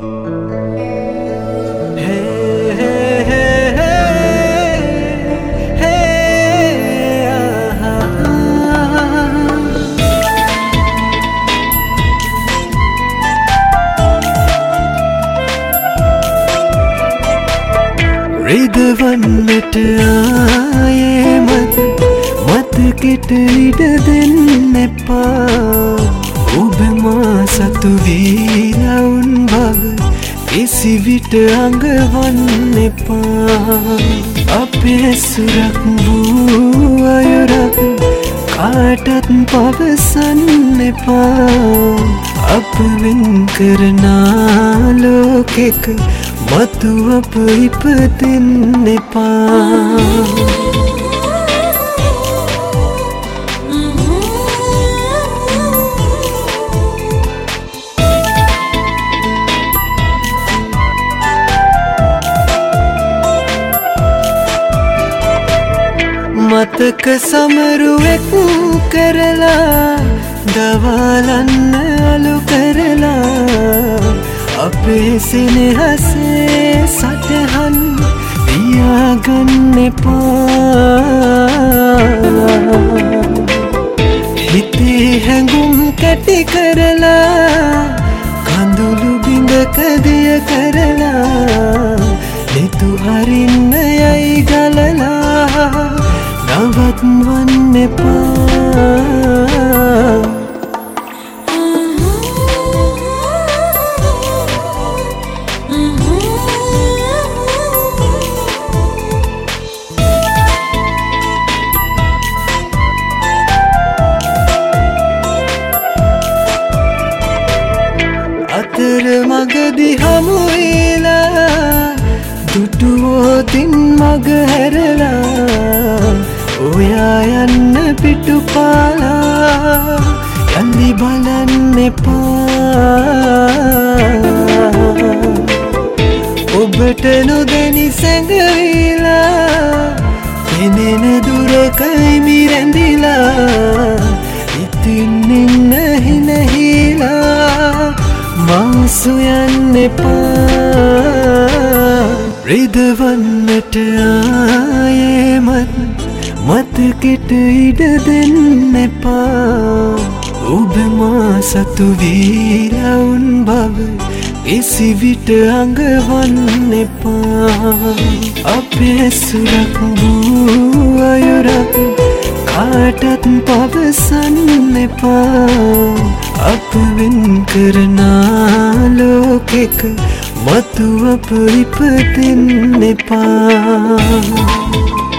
रिदवन्नट आये मत मत इड देन्न එපා ඔබ මා සතු වීලා උන් බව කිසි විට අඟවන්න එපා අපේ සුරක් වූ අයුරක් කාටත් පවසන්න එපා අප වෙන් කරන ලෝකෙක මතු අප ඉපදෙන්න එපා මතක සමරුවෙක් කරලා දවලන්න අලු කරලා අපේ සෙනෙහසේ සටහන් තියාගන්න එපා හිතේ හැඟුම් කැටි කරලා කඳුළු බිඳක දිය කරලා නිතු හරින්න යයි ගලලා නවත්වන්න එපා අතර මගදි හමු වෙලා දුටුවොතින් මග හැරලා ඔයා යන්න පිටුපාලා යලි බලන්න එපා ඔබට නොදැනි සැඟවිලා පෙනෙන දුරකයිමි රැඳිලා ඉතින් ඉන්න හිනහිලා මාසු යන්න එපා රිදවන්නට ආයේ මතකට ඉඩ දෙන්න එපා ඔබ මා සතු වීලා උන් බව කිසි විට අඟවන්න එපා අපේ සුරක් වූ අයුරක් කාටත් පවසන්න එපා අප වෙන් කරන ලෝකෙක මතු අප ඉපදෙන්න එපා